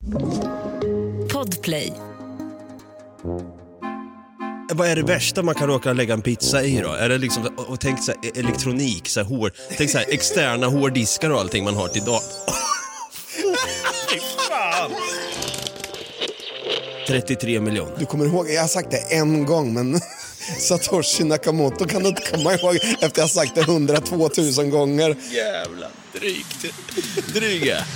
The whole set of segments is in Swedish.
Podplay. Vad är det värsta man kan råka lägga en pizza i då? Är det liksom, och tänk så här, elektronik, så här, tänk så här, externa hårddiskar och allting man har till idag. Fan! 33 miljoner. Du kommer ihåg, jag har sagt det en gång, men Satoshi Nakamoto kan du inte komma ihåg efter jag har sagt det 102 000 gånger. Jävla dryga.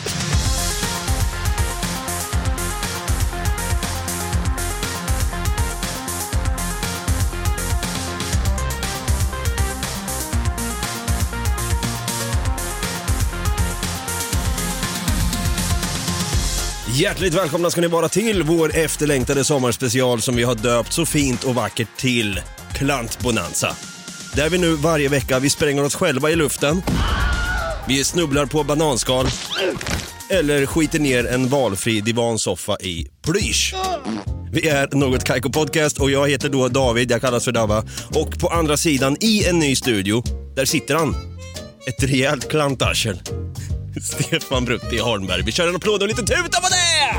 Hjärtligt välkomna ska ni vara till vår efterlängtade sommarspecial som vi har döpt så fint och vackert till Klantbonanza. Där vi nu varje vecka vi spränger oss själva i luften, vi snubblar på bananskal eller skiter ner en valfri divansoffa i plysch. Vi är Något Kaiko Podcast och jag heter då David, jag kallas för Dava. Och på andra sidan i en ny studio, där sitter han. Ett rejält klantarsel. Stefan Brutti Holmberg. Vi kör en applåd och lite tuta på det!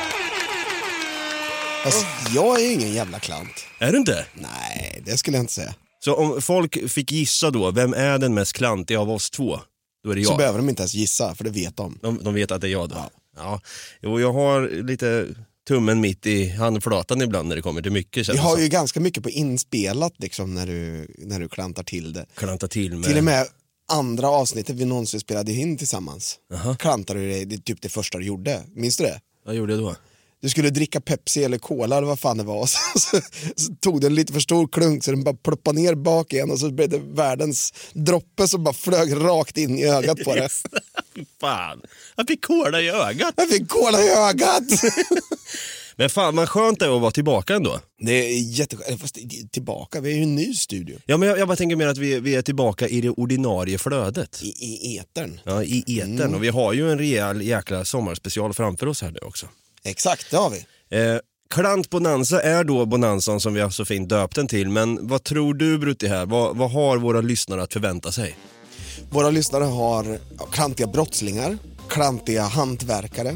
Alltså, jag är ju ingen jävla klant. Är du inte? Nej, det skulle jag inte säga. Så om folk fick gissa då, vem är den mest klantiga av oss två? Då är det jag. Så behöver de inte ens gissa, för det vet de. De vet att det är jag då. Ja. Jo, jag har lite tummen mitt i handflatan ibland när det kommer till mycket. Vi har ju ganska mycket på inspelat liksom, när du klantar till det. Klantar till med... Till och med andra avsnittet vi någonsin spelade in tillsammans. Klantade du det typ det första du gjorde. Minns du det? Vad gjorde jag då? Du skulle dricka Pepsi eller Cola eller vad fan det var. Så tog den lite för stor klunk så den bara ploppade ner bak igen och så blev det världens droppe som bara flög rakt in i ögat på det. Fan, jag fick cola i ögat. Jag fick cola i ögat! Men fan, vad skönt det är att vara tillbaka ändå. Det är jätteskönt. Fast tillbaka, vi är ju en ny studio. Ja, men jag bara tänker mer att vi är tillbaka i det ordinarie flödet. I etern. Ja, i etern. Och vi har ju en rejäl jäkla sommarspecial framför oss här nu också. Exakt, det har vi. Klantbonanza är då bonanzan som vi har så fint döpt den till. Men vad tror du, Brutti, här? Vad har våra lyssnare att förvänta sig? Våra lyssnare har klantiga brottslingar, klantiga hantverkare,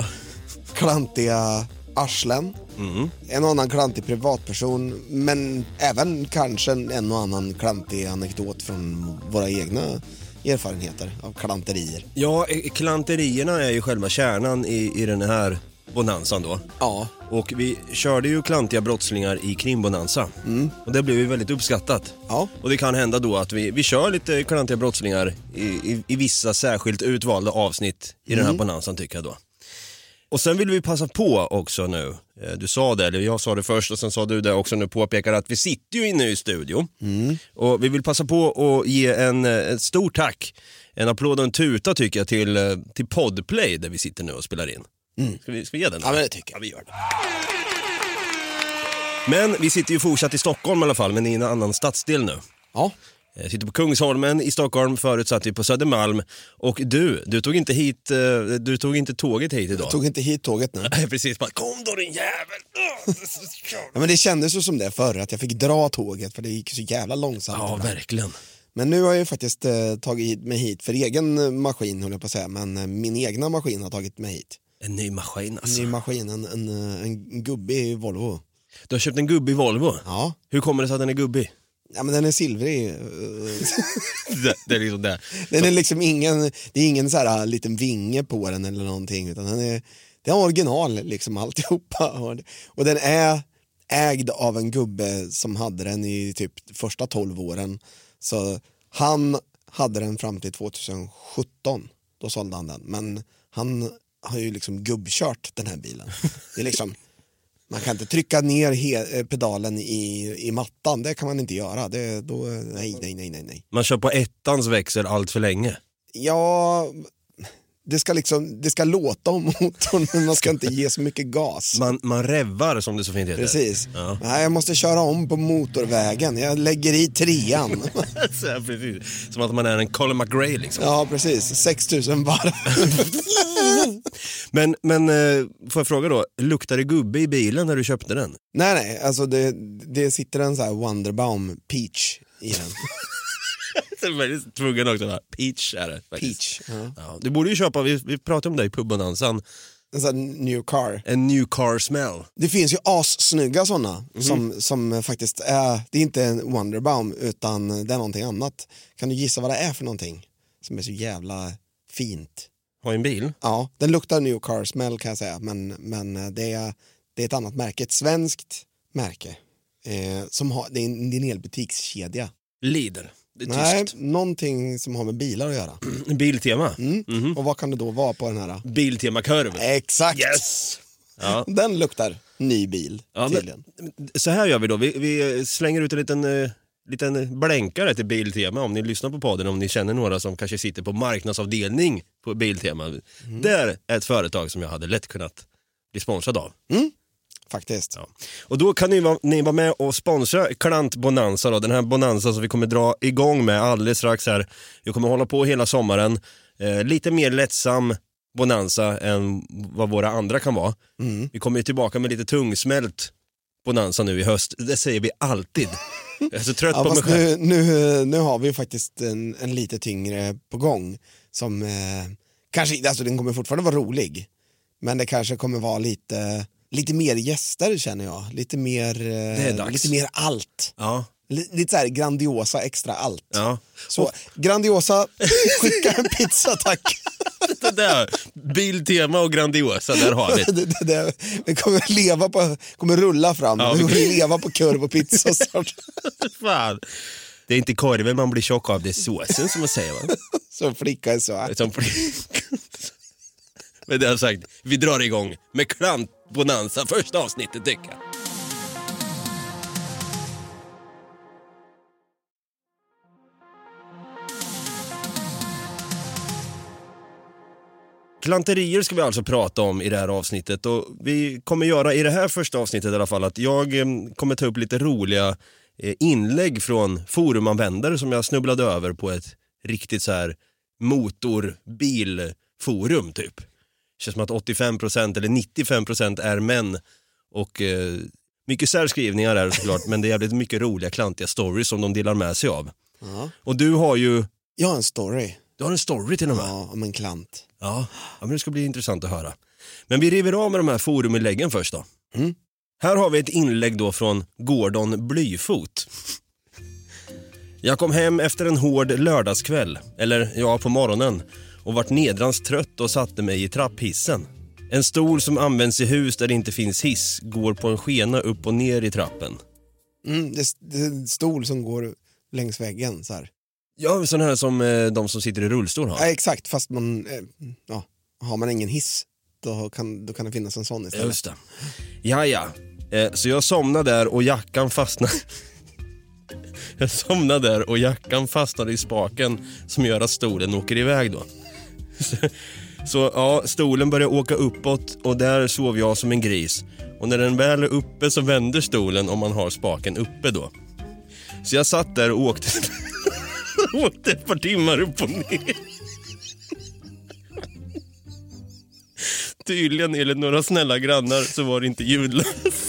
klantiga arslen, en och annan klantig privatperson, men även kanske en och annan klantig anekdot från våra egna erfarenheter av klanterier. Ja, klanterierna är ju själva kärnan i den här bonanzan då. Ja. Och vi körde ju klantiga brottslingar i krimbonanza. Och det blev ju väldigt uppskattat. Ja. Och det kan hända då att vi kör lite klantiga brottslingar i vissa särskilt utvalda avsnitt i den här bonanzan, tycker jag då. Och sen vill vi passa på också nu. Du sa det, eller jag sa det först och sen sa du det också nu, påpekar att vi sitter ju inne i studio. Och vi vill passa på att ge ett stort tack, en applåd och en tuta tycker jag till Podplay där vi sitter nu och spelar in. Ska vi ge den? Ja, men det tycker jag. Ja, vi gör det. Men vi sitter ju fortsatt i Stockholm i alla fall, men i en annan stadsdel nu. Ja. Jag sitter på Kungsholmen i Stockholm, förut satt vi på Södermalm. Och du tog inte tåget hit idag. Jag tog inte hit tåget nu. Nej, precis, bara kom då din jävel. Ja, men det kändes ju som det förr, att jag fick dra tåget för det gick så jävla långsamt. Ja, verkligen. Men nu har jag ju faktiskt tagit mig hit för egen maskin, håller jag på att säga. Men min egna maskin har tagit mig hit. En ny maskin alltså. En ny maskin, en gubbe i Volvo. Du har köpt en gubbe i Volvo? Ja. Hur kommer det sig att den är gubbig? Ja, men den är silvrig. det är liksom det. Den är liksom ingen så här liten vinge på den eller någonting, utan det är original liksom alltihopa. Och den är ägd av en gubbe som hade den i typ första 12 åren. Så han hade den fram till 2017. Då sålde han den. Men han har ju liksom gubbkört den här bilen. Det är liksom, man kan inte trycka ner pedalen i mattan. Det kan man inte göra. Nej. Man kör på ettans växel allt för länge. Ja, det ska låta om motorn, men man ska inte ge så mycket gas. Man revvar, som det så fint heter. Precis. Ja. Nej, jag måste köra om på motorvägen. Jag lägger i 3:an. Så, precis. Som att man är en Colin McRae liksom. Ja, precis. 6000 varv. Men får jag fråga då, luktar det gubbe i bilen när du köpte den? Nej, alltså det sitter en så här Wonderbaum Peach i den. Det är väldigt tvungen också. Peach är det faktiskt. Peach, ja. Ja, du borde ju köpa, vi pratade om det i pubbonansan. En sån new car. En new car smell. Det finns ju assnygga sådana som faktiskt är, det är inte en Wonderbaum utan det är någonting annat. Kan du gissa vad det är för någonting som är så jävla fint? Har en bil? Ja, den luktar new car smell kan jag säga, men det är ett annat märke, ett svenskt märke som har, det är en hel butikskedja. Lidl. Det är Nej, tyst. någonting som har med bilar att göra. Biltema. Och vad kan det då vara på den här? Biltema-kurv. Exakt! Yes! Ja. Den luktar ny bil, tydligen. Så här gör vi då. Vi slänger ut en liten blänkare till Biltema om ni lyssnar på podden, om ni känner några som kanske sitter på marknadsavdelning på Biltema. Där är ett företag som jag hade lätt kunnat bli sponsrad av. Faktiskt. Ja. Och då kan ni vara med och sponsra Klant Bonanza då. Den här Bonanza som vi kommer dra igång med alldeles strax här. Vi kommer hålla på hela sommaren. Lite mer lättsam Bonanza än vad våra andra kan vara. Vi kommer ju tillbaka med lite tungsmält Bonanza nu i höst. Det säger vi alltid. Jag är så trött på mig själv. Nu har vi faktiskt en lite tyngre på gång som kanske, alltså den kommer fortfarande vara rolig, men det kanske kommer vara lite mer gäster känner jag. Lite mer allt. Ja. Lite så här grandiosa extra allt. Ja. Så grandiosa, skicka en pizza tack. Det där, Biltema och Grandiosa, där har vi det. Vi kommer rulla fram. Ja, vi kommer leva på kurv och pizza snart. Fan. Det är inte korven man blir tjock av, det är såsen som man säger, va? Som flicka är så. Med det har sagt, vi drar igång med Klant Bonanza, första avsnittet tycker jag. Klanterier ska vi alltså prata om i det här avsnittet, och vi kommer göra i det här första avsnittet i alla fall att jag kommer ta upp lite roliga inlägg från forumanvändare som jag snubblade över på ett riktigt så här motorbilforum typ. Det känns som att 85% eller 95% är män och mycket särskrivningar är såklart, men det är jävligt mycket roliga klantiga stories som de delar med sig av. Ja. Och du har ju... Jag har en story. Du har en story till och med? Ja, om en klant. Ja, men det ska bli intressant att höra. Men vi river av med de här foruminläggen först då. Här har vi ett inlägg då från Gordon Blyfot. Jag kom hem efter en hård lördagskväll, eller ja, på morgonen, och vart nedrans trött och satte mig i trapphissen. En stol som används i hus där det inte finns hiss går på en skena upp och ner i trappen. Det är en stol som går längs väggen så här. Ja, sån här som de som sitter i rullstol har. Ja, exakt, fast har man ingen hiss då kan det finnas en sån istället. Just det. Jaja. Så jag somnade där och jackan fastnade. Jag somnade där och jackan fastnade i spaken som gör att stolen åker iväg då. Så ja, stolen börjar åka uppåt och där sov jag som en gris. Och när den väl är uppe så vänder stolen om man har spaken uppe då. Så jag satt där och åkte ett par timmar upp och ner. Tydligen enligt några snälla grannar så var det inte ljudlöst.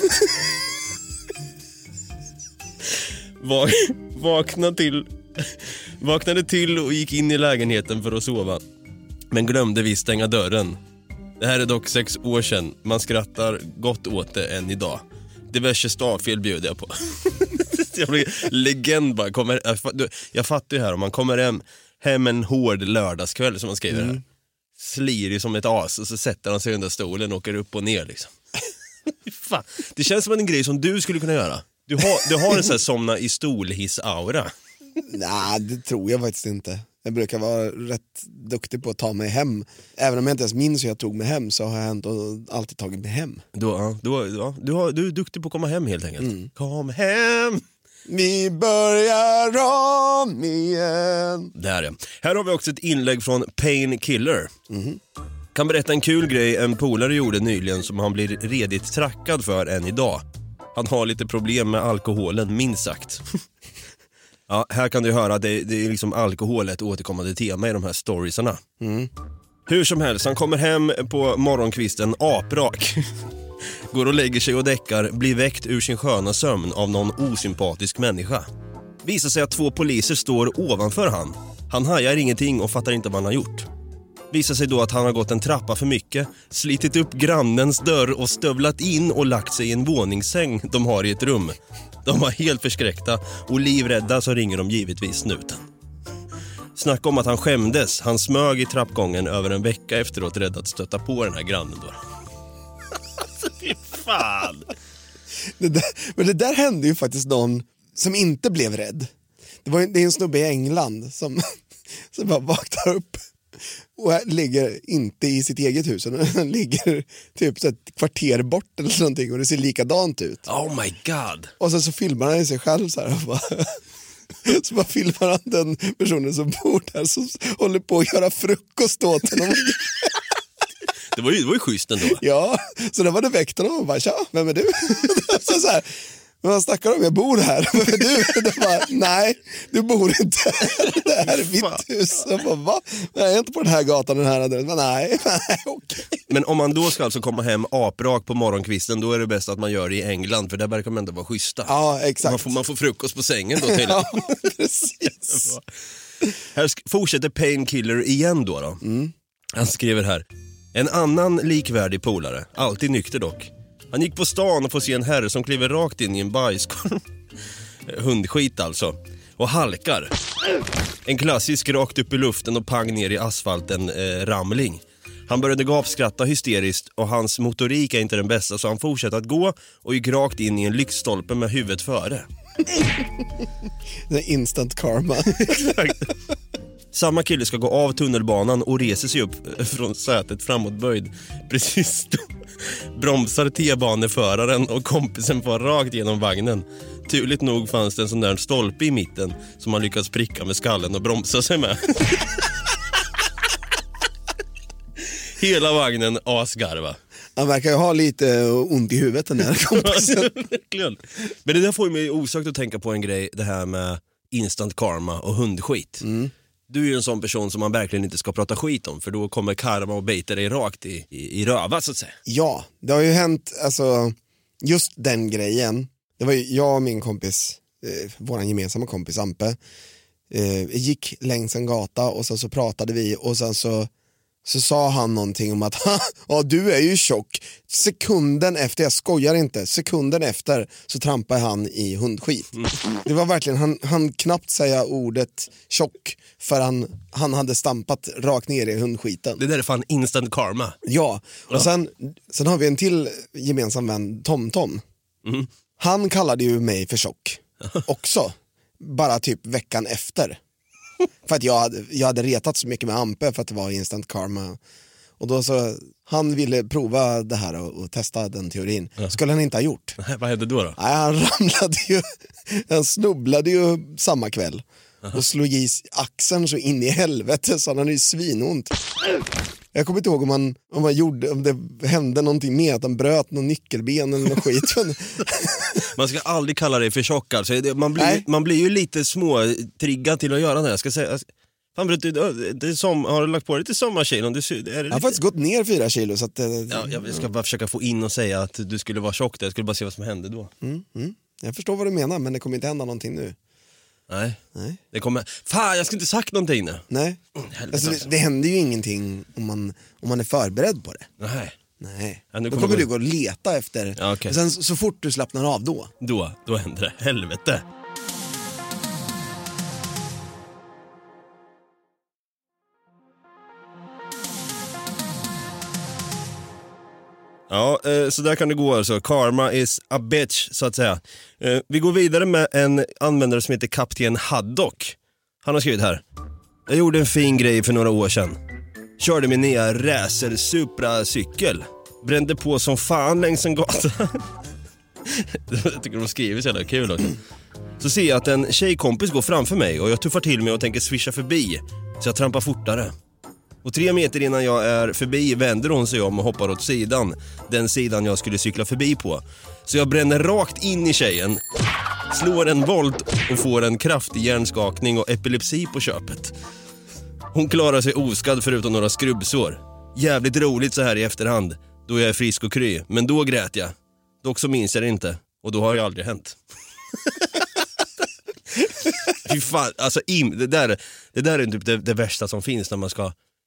Vaknade till och gick in i lägenheten för att sova. Men glömde vi stänga dörren. Det här är dock 6 år sedan. Man skrattar gott åt det än idag. Diverse stavfel bjöd jag på. Jag blir legend bara. Jag fattar ju här, om man kommer hem en hård lördagskväll som man skriver här. Slirig som ett as och så sätter han sig under stolen och åker upp och ner liksom. Fan. Det känns som en grej som du skulle kunna göra. Du har en sån här somna i stolhiss-aura. Nej, det tror jag faktiskt inte. Jag brukar vara rätt duktig på att ta mig hem. Även om jag inte ens minns hur jag tog mig hem så har jag ändå alltid tagit mig hem. Du är duktig på att komma hem helt enkelt. Kom hem! Vi börjar om igen. Där är. Här har vi också ett inlägg från Painkiller. Kan berätta en kul grej en polare gjorde nyligen som han blir redigt trackad för än idag. Han har lite problem med alkoholen, minst sagt. Ja, här kan du höra att det är liksom alkohol ett återkommande tema i de här storiesarna. Hur som helst, han kommer hem på morgonkvisten aprak. Går och lägger sig och däckar, blir väckt ur sin sköna sömn av någon osympatisk människa. Visar sig att 2 poliser står ovanför han. Han hajar ingenting och fattar inte vad han har gjort. Visar sig då att han har gått en trappa för mycket, slitit upp grannens dörr och stövlat in och lagt sig i en våningssäng de har i ett rum. De var helt förskräckta och livrädda, så ringer de givetvis snuten. Snacka om att han skämdes. Han smög i trappgången över en vecka efteråt, rädd att stöta på den här grannen då. Alltså, fy fan. Men det där hände ju faktiskt någon som inte blev rädd. Det är en snubbe i England som bara vaknar upp och ligger inte i sitt eget hus. Han ligger typ så ett kvarter bort eller någonting och det ser likadant ut. Oh my god. Och sen så filmar han sig själv så här och bara, så bara filmar han den personen som bor där som håller på att göra frukost åt honom. Det var ju schysst ändå. Ja, så då var det väktaren och bara, tja, vem är du? Så här, men vad snackar om? Jag bor här. Vem är du? Det bara, nej, du bor inte här. Det här är mitt hus. Jag bara, va? Jag är inte på den här gatan, den här adressen. Men nej, okej. Men om man då ska alltså komma hem aprak på morgonkvisten, då är det bäst att man gör det i England, för där verkar man ändå vara schyssta. Ja, exakt. Man får frukost på sängen då till. Ja, precis. Här fortsätter Painkiller igen då. Han skriver här: en annan likvärdig polare, alltid nykter dock. Han gick på stan och får se en herre som kliver rakt in i en bajskorv. Hundskit alltså. Och halkar. En klassisk rakt upp i luften och pang ner i asfalten ramling. Han började gapskratta hysteriskt och hans motorik är inte den bästa, så han fortsatte att gå och gick rakt in i en lyktstolpe med huvudet före. Det är instant karma. Exakt. Samma kille ska gå av tunnelbanan och reser sig upp från sätet framåtböjd. Precis då bromsar T-baneföraren och kompisen får rakt genom vagnen. Turligt nog fanns det en sån där stolpe i mitten som han lyckas pricka med skallen och bromsa sig med. Hela vagnen asgarva. Han verkar ju ha lite ont i huvudet, den här kompisen. Men det där får mig osökt att tänka på en grej, det här med instant karma och hundskit. Du är ju en sån person som man verkligen inte ska prata skit om, för då kommer karma och bejtar dig rakt i rövat så att säga. Ja, det har ju hänt, alltså just den grejen. Det var ju jag och min kompis, våran gemensamma kompis Ampe, gick längs en gata och så pratade vi och sen så sa han någonting om att ja, du är ju tjock. Sekunden efter, jag skojar inte, sekunden efter så trampade han i hundskit. Det var verkligen, han knappt säga ordet tjock för han hade stampat rakt ner i hundskiten. Det där är fan instant karma. Ja, och sen har vi en till gemensam vän, Tom. Han kallade ju mig för tjock också, bara typ veckan efter. För att jag hade retat så mycket med Ampe för att det var instant karma. Och då så, han ville prova det här och testa den teorin. Skulle han inte ha gjort. Vad hände då? Nej, han ramlade ju, han snubblade ju samma kväll. Och slog i axeln så in i helvete, så han hade ju svinont. Jag kommer inte ihåg om det hände någonting med att han bröt någon nyckelben eller något skit. Man ska aldrig kalla det för tjock alltså. Man blir ju lite småtriggad till att göra det. Jag ska säga, fan, har du lagt på lite sommarkilon? Jag har faktiskt gått ner 4 kilo. Så att, jag ska bara försöka få in och säga att du skulle vara tjock där. Jag skulle bara se vad som hände då. Jag förstår vad du menar, men det kommer inte hända någonting nu. Nej. Det kommer. Fan, jag skulle inte sagt någonting nu. Nej. Alltså, det händer ju ingenting om man är förberedd på det. Nej. Ja, då kommer du gå och leta efter. Ja, okay. Sen så fort du slappnar av då händer det. Helvete. Ja, så där kan det gå alltså. Karma is a bitch, så att säga. Vi går vidare med en användare som heter Kapten Haddock. Han har skrivit här: jag gjorde en fin grej för några år sedan. Körde min nya Racer Supra-cykel. Brände på som fan längs en gata. Jag tycker de skriver så jävla kul också. Så ser jag att en tjejkompis går framför mig och jag tuffar till mig och tänker swisha förbi. Så jag trampar fortare. Och 3 meter innan jag är förbi vänder hon sig om och hoppar åt sidan. Den sidan jag skulle cykla förbi på. Så jag bränner rakt in i tjejen. Slår en volt och får en kraftig hjärnskakning och epilepsi på köpet. Hon klarar sig oskadd förutom några skrubbsår. Jävligt roligt så här i efterhand. Då jag är frisk och kry. Men då grät jag. Dock så minns jag det inte. Och då har det aldrig hänt. Fy fan, alltså det där är typ det värsta som finns när man ska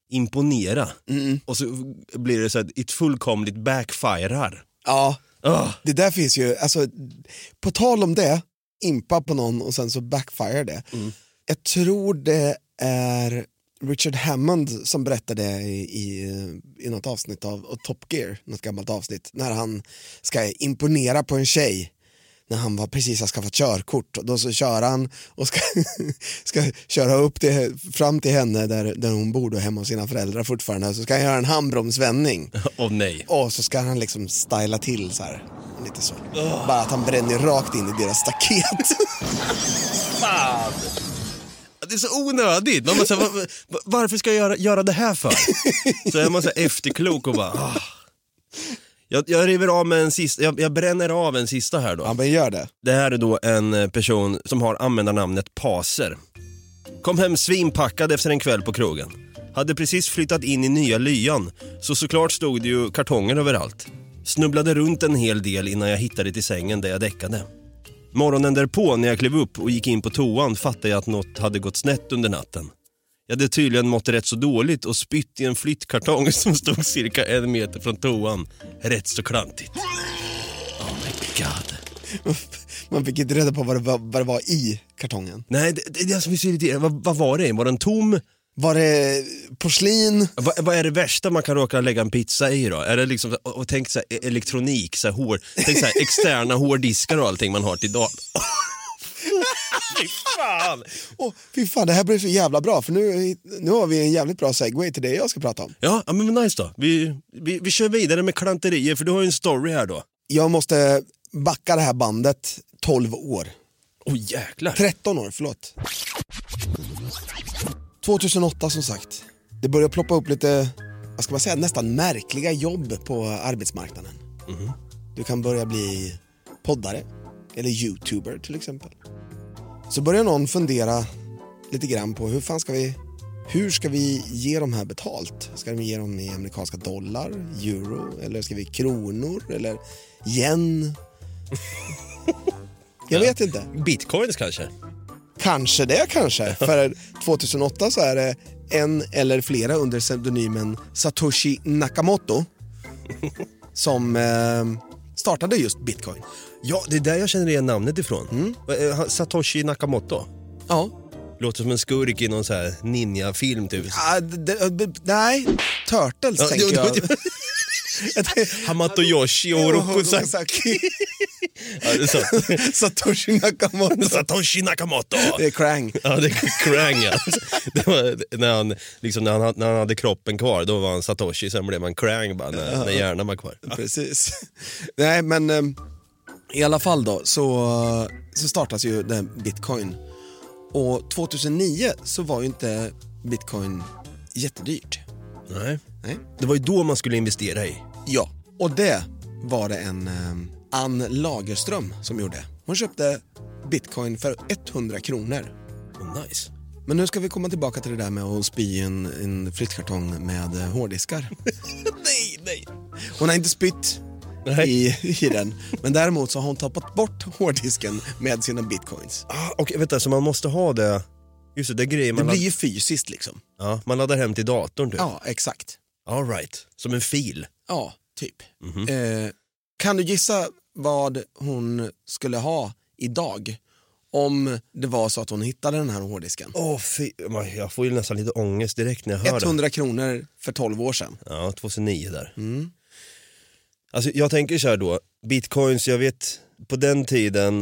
imponera. Och så blir det så att ett fullkomligt backfirar. Ja, det där finns ju, alltså, på tal om det, impa på någon och sen så backfire det. Jag tror det är Richard Hammond som berättade i något avsnitt av Top Gear, något gammalt avsnitt, när han ska imponera på en tjej när han var precis har skaffat körkort, och då så kör han och ska köra upp fram till henne där hon bor då, hemma hos sina föräldrar fortfarande, så ska han göra en handbromsvändning. Nej. Och så ska han liksom styla till så här, lite så. Bara att han bränner rakt in i deras staket. Fan! Det är så onödigt. Man måste, varför ska jag göra det här för? Så är man så efterklok och bara... Jag river av med en sista, jag bränner av en sista här då. Ja, men gör det. Det här är då en person som har användarnamnet Paser. Kom hem svinpackad efter en kväll på krogen. Hade precis flyttat in i nya lyan, så såklart stod det ju kartonger överallt. Snubblade runt en hel del innan jag hittade till sängen där jag däckade. Morgonen därpå när jag klev upp och gick in på toan fattade jag att något hade gått snett under natten. Jag hade tydligen mått rätt så dåligt och spytt i en flyttkartong som stod cirka 1 meter från toan. Rätt så klantigt. Oh my god. Man fick inte reda på vad det var i kartongen. Nej, det är det som är så irriterande. Vad var det? Var den tom? Var det porslin? Vad är det värsta man kan råka lägga en pizza i då? Är det liksom, och tänk så här, elektronik, så här, tänk så här, externa hårddiskar och allting man har till idag. Fy fan! Fy fan, det här blir så jävla bra, för nu har vi en jävligt bra segway till det jag ska prata om. Ja, men nice då. Vi kör vidare med klanterier, för du har ju en story här då. Jag måste backa det här bandet 12 år. Jäklar. 13 år, förlåt. 2008 som sagt. Det börjar ploppa upp lite, vad ska man säga, nästan märkliga jobb på arbetsmarknaden. Du kan börja bli poddare eller youtuber till exempel. Så börjar någon fundera lite grann på hur ska vi ge de här betalt? Ska vi ge dem i amerikanska dollar, euro, eller ska vi kronor eller yen? Jag vet inte. Bitcoins kanske? Kanske. För 2008 så är det en eller flera under pseudonymen Satoshi Nakamoto som startade just Bitcoin. Ja, det är där jag känner igen namnet ifrån. Satoshi Nakamoto. Ja. Låter som en skurk i någon så här ninja-film typ. Nej, Turtles tänker jag. Hamato Yoshi och Orokusaki. Ja, det är så. Satoshi Nakamoto. Det är Krang. Ja, det är Krang, ja. Det var när han hade kroppen kvar, då var han Satoshi, sen blev man Krang bara när hjärnan var kvar. Precis. Nej, men i alla fall då så startas ju den Bitcoin. Och 2009 så var ju inte Bitcoin jättedyrt. Nej. Det var ju då man skulle investera i. Ja, och det var det en Ann Lagerström som gjorde. Hon köpte Bitcoin för 100 kronor. Nice. Men nu ska vi komma tillbaka till det där med att spy en flyttkartong med hårddiskar. Nej. Hon har inte spytt i den. Men däremot så har hon tappat bort hårddisken med sina bitcoins. Okej, vet du, så man måste ha det. Just det grejer man. Det blir ju fysiskt liksom. Ja, man laddar hem till datorn typ. Ja, exakt. All right. Som en fil. Ja, typ. Kan du gissa vad hon skulle ha idag om det var så att hon hittade den här hårddisken? Jag får ju nästan lite ångest direkt när jag hör 100 kronor för 12 år sedan. Ja, 2009 där. Alltså jag tänker så här då, bitcoins, jag vet på den tiden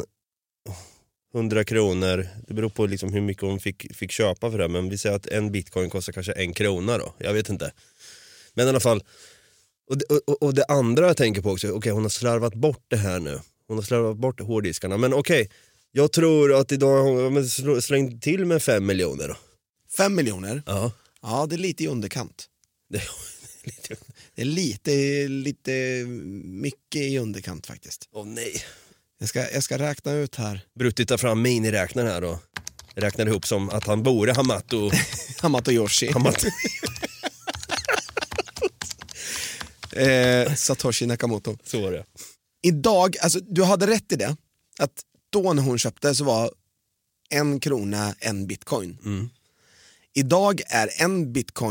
100 kronor, det beror på liksom hur mycket hon fick köpa för det, men vi säger att en bitcoin kostar kanske 1 krona då, jag vet inte. Men i alla fall, och det andra jag tänker på också, okej, hon har slarvat bort det här nu. Hon har slarvat bort hårddiskarna, men okej, jag tror att idag har slängt till med 5 miljoner då. 5 miljoner? Ja. Ja, det är lite i underkant. Det är lite mycket i underkant faktiskt. Nej. Jag ska räkna ut här. Brutit ta fram miniräknaren här och räknar ihop som att han bor i Hamato Yoshi. Satoshi Nakamoto. Så var det. Idag, alltså du hade rätt i det. Att då när hon köpte så var 1 krona en bitcoin. Idag är en bitcoin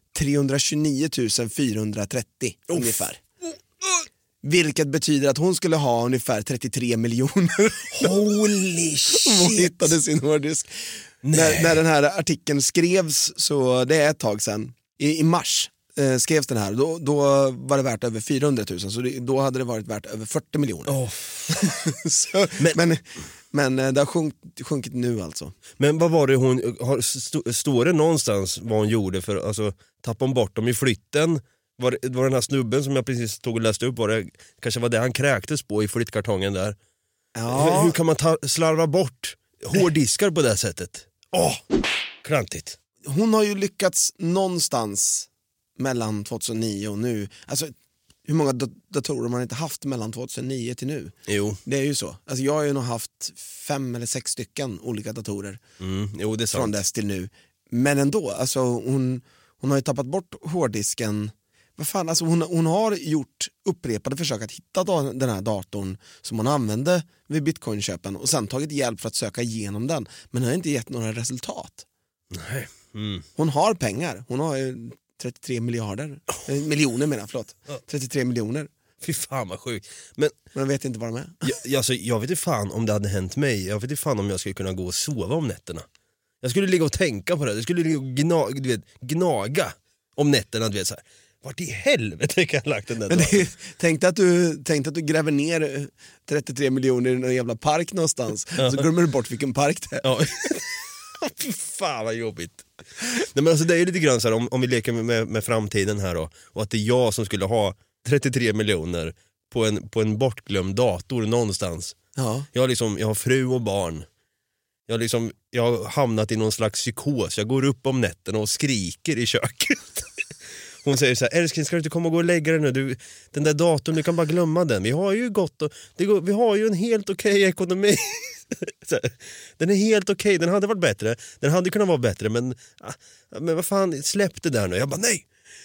329 430 ungefär. Vilket betyder att hon skulle ha ungefär 33 miljoner. Holy shit! Hon hittade sin hårddisk. När den här artikeln skrevs, så det är ett tag sedan, i mars skrevs den här, då var det värt över 400 000, så då hade det varit värt över 40 miljoner. Så, men det har sjunkit nu alltså. Men vad var det hon, står det någonstans vad hon gjorde för, alltså tappade hon bort dem i flytten? Var den här snubben som jag precis tog och läste upp, kanske var det han kräktes på i flyttkartongen där? Ja. Hur kan man slarva bort hårddiskar på det sättet? Klantigt. Hon har ju lyckats någonstans mellan 2009 och nu. Alltså, hur många datorer har man inte haft mellan 2009 till nu? Jo. Det är ju så. Alltså, jag har ju nog haft 5 eller 6 stycken olika datorer. Jo, det är sant. Från dess till nu. Men ändå, alltså, hon har ju tappat bort hårddisken. Vad fan, alltså, hon har gjort upprepade försök att hitta den här datorn som hon använde vid bitcoinköpen och sen tagit hjälp för att söka igenom den. Men har inte gett några resultat. Nej. Hon har pengar. Hon har ju 33 miljoner menar jag, förlåt. 33 miljoner. Fy fan vad sjukt. Men jag vet inte vad de är. Jag vet inte fan om det hade hänt mig. Jag vet inte fan om jag skulle kunna gå och sova om nätterna. Jag skulle ligga och tänka på det. Jag skulle ligga och gnaga om nätterna, du vet så här. Vart i helvete kan jag lagt den där dagen? Tänk att du gräver ner 33 miljoner i någon jävla park någonstans. Så glömmer du bort vilken park det är. Ja. Fy fan vad jobbigt. Nej, men alltså det är ju lite grann så här, om vi leker med framtiden här då, och att det är jag som skulle ha 33 miljoner på en bortglömd dator någonstans. Ja. Jag har fru och barn. Jag har hamnat i någon slags psykos. Jag går upp om nätten och skriker i köket. Hon säger så här: älskling, ska du inte komma och gå och lägga dig nu? Den där datorn, du kan bara glömma den. Vi har ju vi har ju en helt okej ekonomi. Den är helt okej. Den hade varit bättre. Den hade kunnat vara bättre, men vad fan, släpp det där nu. Jag bara, nej.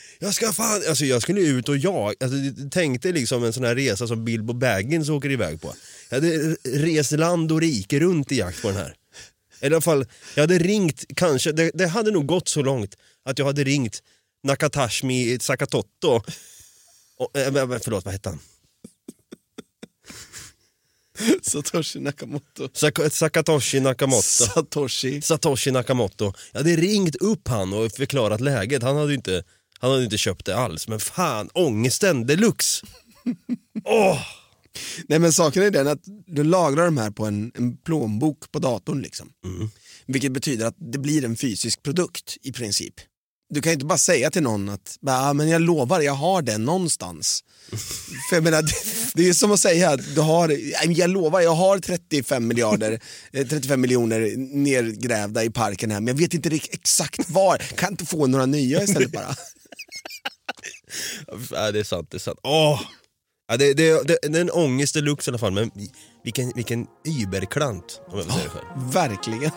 Jag skulle ut och tänkte liksom en sån här resa som Bilbo Baggins åker iväg på. Jag hade rest land och rike runt i jakt på den här. I alla fall, jag hade ringt, kanske, det hade nog gått så långt att jag hade ringt Nakatoshi Sakamoto. Förlåt, vad hette han? Satoshi Nakamoto. Satoshi Nakamoto. Jag hade ringt upp han och förklarat läget. Han hade inte köpt det alls. Men fan, ångesten deluxe. Nej, men saken är den att du lagrar de här på en plånbok på datorn liksom. Vilket betyder att det blir en fysisk produkt i princip. Du kan inte bara säga till någon att men jag lovar, jag har den någonstans. För jag menar, det är ju som att säga att jag lovar, jag har 35 miljoner nergrävda i parken här, men jag vet inte exakt var. Kan inte få några nya istället bara. Det är sant. Det är en ångest deluxe i alla fall, men vilken überklant, om jag vill säga det själv. Verkligen.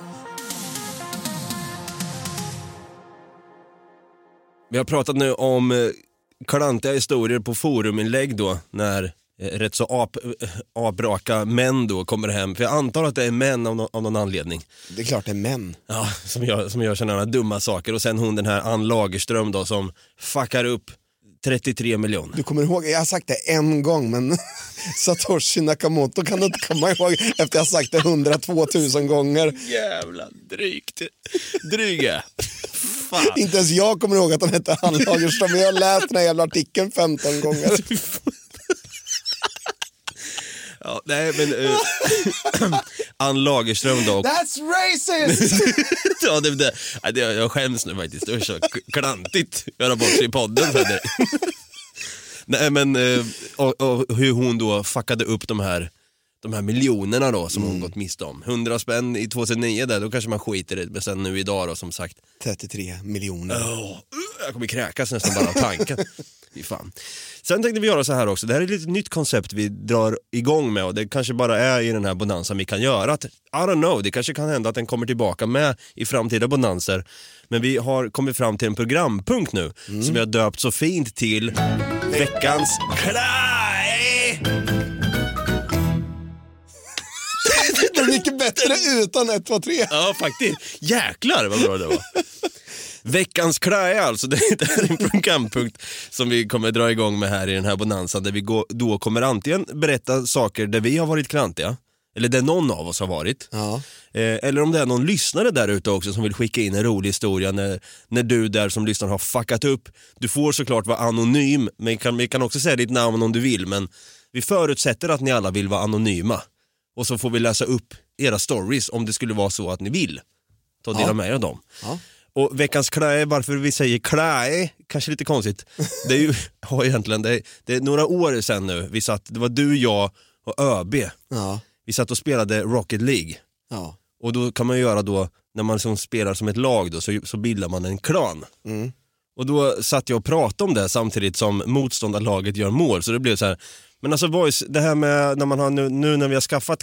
Vi har pratat nu om klantiga historier på foruminlägg då, när rätt så apraka män då kommer hem. För jag antar att det är män av någon anledning. Det är klart det är män. Ja, som gör sådana dumma saker. Och sen den här Ann Lagerström då, som fuckar upp 33 miljoner. Du kommer ihåg, jag har sagt det en gång, men Satoshi Nakamoto kan du inte komma ihåg efter jag har sagt det 102 000 gånger. Jävla dryga. Fan. Inte ens jag kommer ihåg att han hette Ann Lagerström, men jag har läst den här jävla artikeln 15 gånger. Ja, nej, men Ann Lagerström då. That's racist! Ja, jag skäms nu faktiskt. Det var så klantigt göra bort sig i podden för det. Nej, men och hur hon då fuckade upp de här miljonerna då som hon gått miste om. 100 spänn i 2009 där, då kanske man skiter i det. Men sen nu idag då, som sagt, 33 miljoner. Jag kommer kräkas nästan bara av tanken. Fan. Sen tänkte vi göra så här också. Det här är ett litet nytt koncept vi drar igång med, och det kanske bara är i den här bonansen vi kan göra. I don't know, det kanske kan hända att den kommer tillbaka med i framtida bonanser. Men vi har kommit fram till en programpunkt nu som vi har döpt så fint till Veckans Klaj! Det är mycket bättre utan 1, 2, 3. Ja, faktiskt. Jäklar vad bra det var. Veckans klä alltså, det är en programpunkt som vi kommer dra igång med här i den här bonanzan, där vi då kommer antingen berätta saker där vi har varit klantiga, eller där någon av oss har varit. Ja. Eller om det är någon lyssnare där ute också som vill skicka in en rolig historia när du där som lyssnar har fuckat upp. Du får såklart vara anonym, men vi kan också säga ditt namn om du vill, men vi förutsätter att ni alla vill vara anonyma. Och så får vi läsa upp era stories om det skulle vara så att ni vill ta dela med er av dem. Ja. Och veckans klä, varför vi säger klä, kanske lite konstigt. Det är ju egentligen det är några år sedan nu. Det var du, jag och ÖB. Ja. Vi satt och spelade Rocket League. Ja. Och då kan man göra då, när man liksom spelar som ett lag då, så bildar man en klan. Mm. Och då satt jag och pratade om det samtidigt som motståndarlaget gör mål. Så det blev så här, men alltså boys, det här med när man har nu när vi har skaffat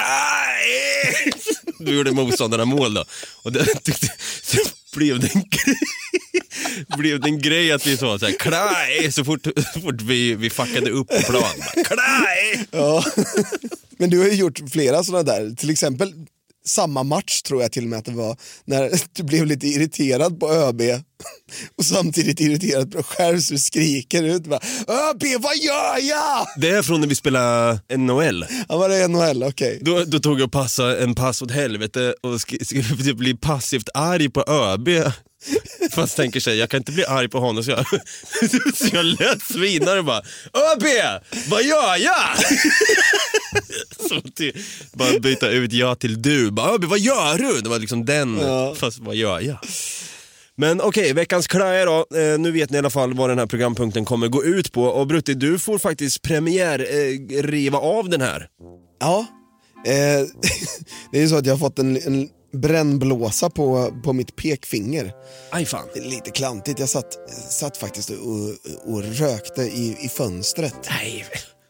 då gjorde motståndarna mål då. Och det så blev det en grej att vi sa så här, så fort vi fuckade upp på plan. Ja. Men du har ju gjort flera sådana där. Till exempel samma match tror jag till och med att det var, när du blev lite irriterad på ÖB och samtidigt irriterad på dig själv, så du skriker ut bara, ÖB, vad gör jag? Det är från när vi spelade NHL. Ja, var det NHL, okej. Då tog jag en pass åt helvete och skulle bli passivt arg på ÖB. Fast tänker sig, jag kan inte bli arg på honom, så jag lät svinare bara, ÖB, vad gör jag? Så bara byta ut jag till du, bara, ÖB, vad gör du? Det var liksom den, fast vad gör jag? Men okej, veckans klä då. Nu vet ni i alla fall vad den här programpunkten kommer gå ut på. Och Brutti, du får faktiskt riva av den här. Ja, det är ju så att jag har fått en brännblåsa på mitt pekfinger. Aj fan. Det är lite klantigt. Jag satt faktiskt och rökte i fönstret. Nej.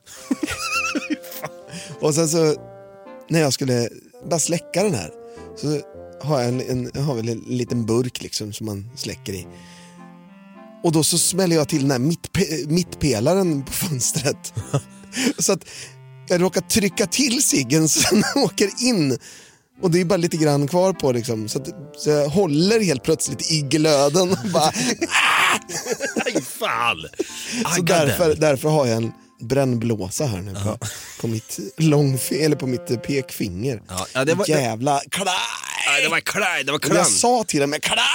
Och sen så, när jag skulle bara släcka den här, så har jag en liten burk liksom som man släcker i. Och då så smäller jag till den här mittpelaren på fönstret. Så att jag råkar trycka till ciggen så den åker in. Och det är bara lite grann kvar på liksom. Så jag håller helt plötsligt i glöden och bara aj fan. Så därför har jag en brännblåsa här nu på mitt på mitt pekfinger. Ja, det var jävla klaj. Det var klaj. Jag sa till dem klaj.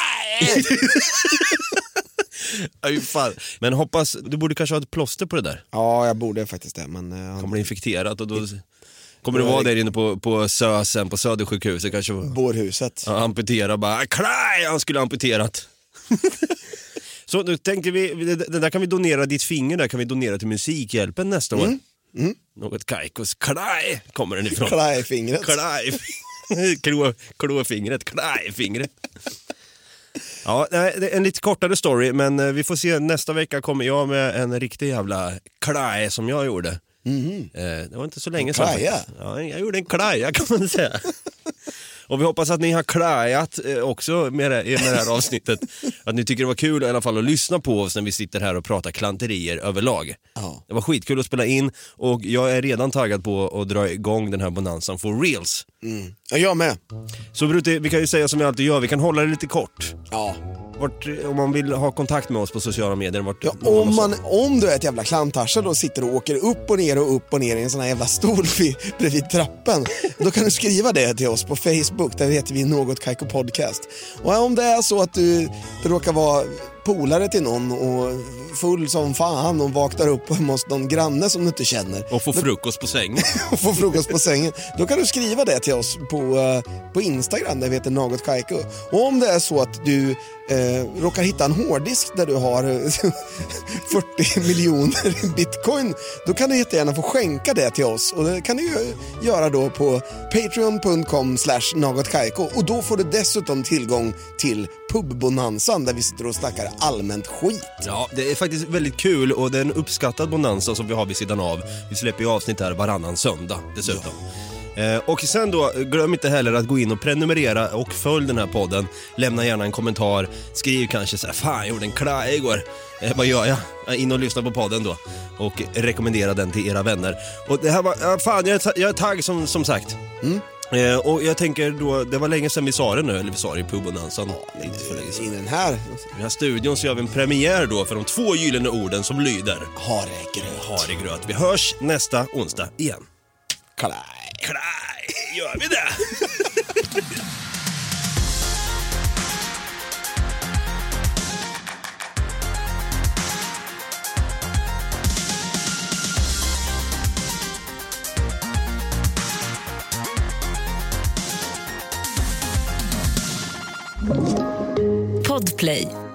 Aj fan. Men hoppas du borde kanske ha ett plåster på det där. Ja, jag borde faktiskt det, men kommer det infekterat och då kommer det vara där inne på Sösen, på Södersjukhuset kanske. Bårhuset. Ja, amputera bara. Klaj, han skulle amputerat. Så nu tänkte vi, det där kan vi donera, ditt finger där kan vi donera till Musikhjälpen nästa år. Något kajkos. Klaj kommer den ifrån. Klajfingret. Klåfingret. Klajfingret. Ja, det är en lite kortare story, men vi får se, nästa vecka kommer jag med en riktig jävla klaj som jag gjorde. Det var inte så länge sedan. Ja, jag gjorde en klaja kan man säga. Och vi hoppas att ni har klajat också med det här avsnittet. Att ni tycker det var kul i alla fall att lyssna på oss när vi sitter här och pratar klanterier överlag. Det var skitkul att spela in och jag är redan taggad på att dra igång den här bonanzan for reals. Jag med. Så Brutti, vi kan ju säga som vi alltid gör, vi kan hålla det lite kort. Ja. Om man vill ha kontakt med oss på sociala medier. Om du är ett jävla klantarsel och sitter och åker upp och ner i en sån här jävla stol bredvid trappen, då kan du skriva det till oss på Facebook, där heter vi Något Kaiko Podcast. Och om det är så att du råkar vara polare till någon och full som fan och vaknar upp hemma hos någon granne som du inte känner och får frukost på sängen då kan du skriva det till oss på Instagram, där vi heter Något Kaiko. Och om det är så att du råkar hitta en hårddisk där du har 40 miljoner bitcoin, då kan du jättegärna få skänka det till oss, och det kan du göra då på patreon.com/nagotkaiko, och då får du dessutom tillgång till pubbonanzan där vi sitter och snackar allmänt skit. Ja, det är faktiskt väldigt kul och det är en uppskattad bonanza som vi har vid sidan av. Vi släpper ju avsnitt här varannan söndag dessutom. Och sen då, glöm inte heller att gå in och prenumerera och följ den här podden. Lämna gärna en kommentar. Skriv kanske så här, fan jag gjorde en klaj igår. Vad gör jag? In och lyssna på podden då. Och rekommendera den till era vänner. Och det här var, fan jag är tagg som sagt. Och jag tänker då, det var länge sedan vi sa det nu, eller vi sa det i pubbonansan. Inte för länge sedan. I den här studion så gör vi en premiär då för de 2 gyllene orden som lyder Haregröt. Vi hörs nästa onsdag igen. Klaj, gör vi det? Podplay.